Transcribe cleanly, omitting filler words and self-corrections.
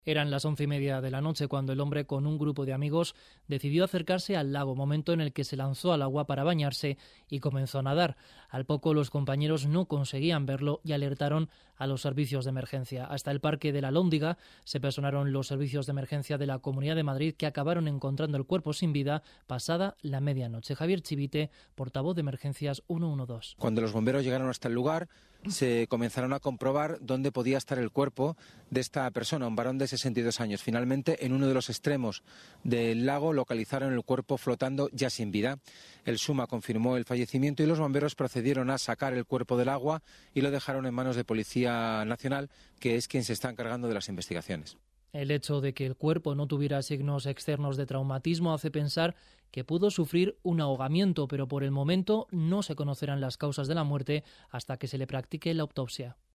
Eran las 11:30 de la noche cuando el hombre, con un grupo de amigos, decidió acercarse al lago, momento en el que se lanzó al agua para bañarse y comenzó a nadar. Al poco, los compañeros no conseguían verlo y alertaron a los servicios de emergencia. Hasta el Parque de la Lóndiga se personaron los servicios de emergencia de la Comunidad de Madrid, que acabaron encontrando el cuerpo sin vida pasada la medianoche. Javier Chivite, portavoz de Emergencias 112. Cuando los bomberos llegaron hasta el lugar, se comenzaron a comprobar dónde podía estar el cuerpo de esta persona, un varón de 62 años. Finalmente, en uno de los extremos del lago localizaron el cuerpo flotando ya sin vida. El SUMA confirmó el fallecimiento y los bomberos procedieron a sacar el cuerpo del agua y lo dejaron en manos de Policía Nacional, que es quien se está encargando de las investigaciones. El hecho de que el cuerpo no tuviera signos externos de traumatismo hace pensar que pudo sufrir un ahogamiento, pero por el momento no se conocerán las causas de la muerte hasta que se le practique la autopsia.